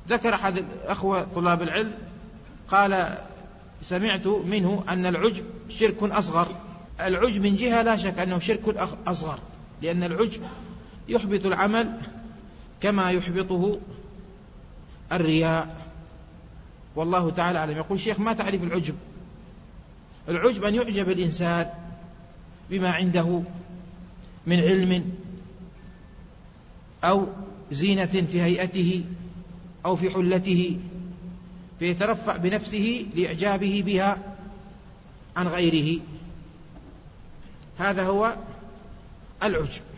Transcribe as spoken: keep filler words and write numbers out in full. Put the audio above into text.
ذكر أحد الأخوة طلاب العلم قال سمعت منه أن العجب شرك أصغر. العجب من جهة لا شك أنه شرك أصغر، لأن العجب يحبط العمل كما يحبطه الرياء، والله تعالى أعلم. يقول الشيخ: ما تعرف العجب؟ العجب أن يعجب الإنسان بما عنده من علم أو زينة في هيئته أو في حلته، فيترفع بنفسه لإعجابه بها عن غيره. هذا هو العجب.